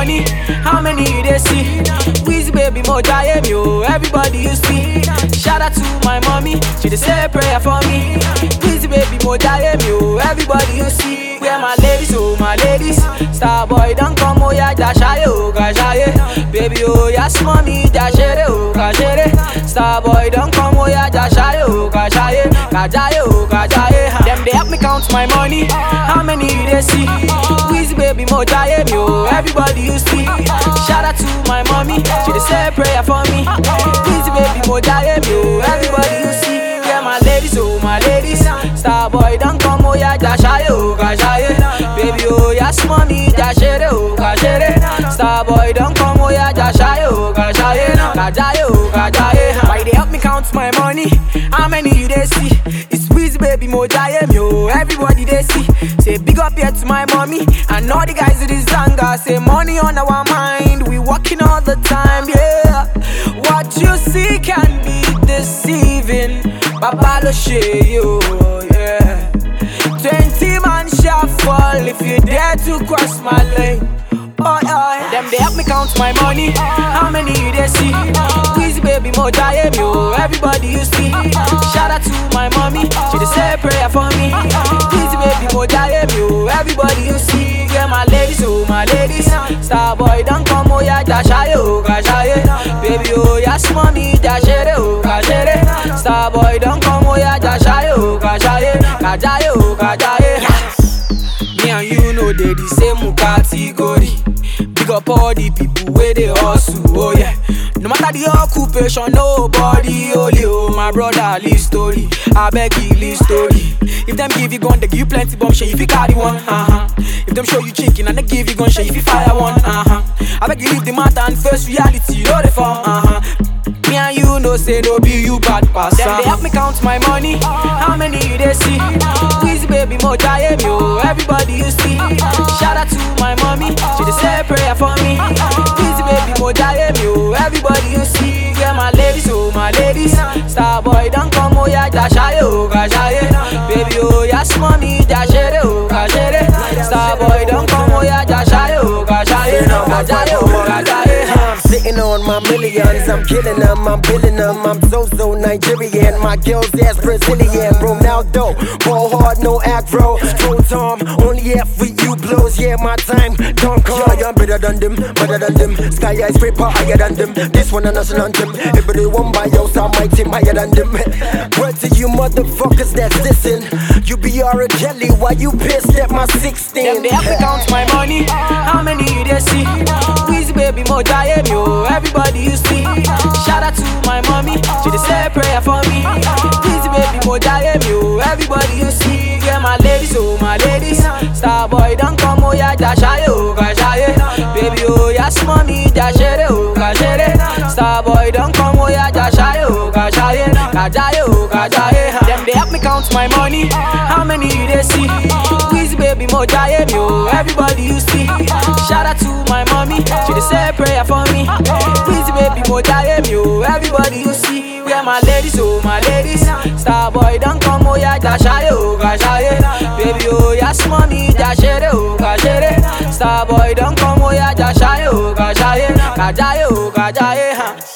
money, how many you they see? Wheezy baby mo jaye me oh, everybody you see. Shout out to my mommy, she dey say prayer for me. Wheezy baby mo jaye me oh, everybody you see. Where my ladies, oh my ladies, star boy don't come oh yeah, dashaye oh gashaye. Baby oh yes mommy, dashere oh gashere. Star boy don't come oh yeah, dashaye oh gashaye, gajaye oh gajaye. Them they help me count my money, how many you they see? Wheezy baby mo jaye me oh, everybody you see. Shout out to my mommy, she dey say prayer for me. Wheezy baby mo jaye me oh, everybody you see. Yeah my ladies, oh my ladies, star boy don't come oh yeah, dashaye oh gashaye. Baby oh yes mommy, dashere oh gashere. Star boy don't come oh yeah, dashaye oh gashaye, gajaye oh gajaye. Why they help me count my money, how many you they see? It's Wheezy baby mo jaye me oh, everybody they see. Say big up here to my mommy and all the guys in this zanga. Say money on our mind, we working all the time, yeah. What you see can be deceiving, Babalo you, yeah. 20 man shall fall if you dare to cross my lane. Oh, yeah. Them they help me count my money, how many you they see? Wheezy baby mo jaye me oh, everybody you see. Shout out to my mommy, she dey say prayer for me. Wheezy baby mo jaye me oh, everybody you see. Yeah my ladies, oh my ladies, star boy don't come oh yeah, dashaye oh gashaye. Baby oh yes mommy, dashere oh gashere. Star boy don't come oh yeah, dashaye oh gashaye, gajaye oh gajaye. Me and you know they the same category. Big up all the people where they hustle, oh yeah. No matter the occupation, nobody only oh my brother live story. I beg you live story. If them give you gun, they give you plenty bomb shit if you carry one, If them show you chicken and they give you gun shit if you fire one, I beg you leave the matter and face reality, know the form, Me and you know say no be you bad pass. Them they help me count my money, how many you they see? Wheezy baby mo jaye me oh, everybody you see. Shout out to my mommy, she dey say prayer for me. Wheezy baby mo jaye me oh, everybody you see. Yeah my ladies, oh my ladies, star boy don't come oh yeah, dashaye oh gashaye. Baby oh yes mommy, dashere oh gashere. Star boy don't come oh yeah, dashaye oh gashaye, gajaye oh gajaye. Sitting on my millions, I'm killing them, I'm billing them. I'm so Nigerian, my girl's ass Brazilian. Ronaldo, ball hard, no aggro. Pro Tom, only F with you blows, yeah, my time don't come. Yeah, I'm better than them, better than them. Sky eyes scraper higher than them. This one a national anthem. Everybody one by yours, I my team higher than them. Word to you motherfuckers that's dissing. You be a jelly, why you pissed at my 16? Them they help me count my money, how many you they see? Wheezy baby mo jaye me oh, everybody you see. Shout out to my mommy, she dey say prayer for me. Wheezy baby mo jaye me oh, everybody you see. Yeah my ladies, oh my ladies, star boy don't come oh yeah, dashaye oh gashaye. Baby oh yes mommy, dashere oh gashere. Star boy don't come oh yeah, dashaye oh gashaye, gajaye oh gajaye. Them they help me count my money, how many you they see? Wheezy baby mo jaye me oh, everybody you see. Shout out to my mommy, she dey say prayer for me. Wheezy baby mo jaye me oh, everybody you see. Yeah my ladies, oh my ladies, star boy don't come oh yeah, dashaye oh gashaye. Baby oh yes mommy, dashere oh gashere. Star boy don't come oh yeah, dashaye oh gashaye, gajaye oh gajaye.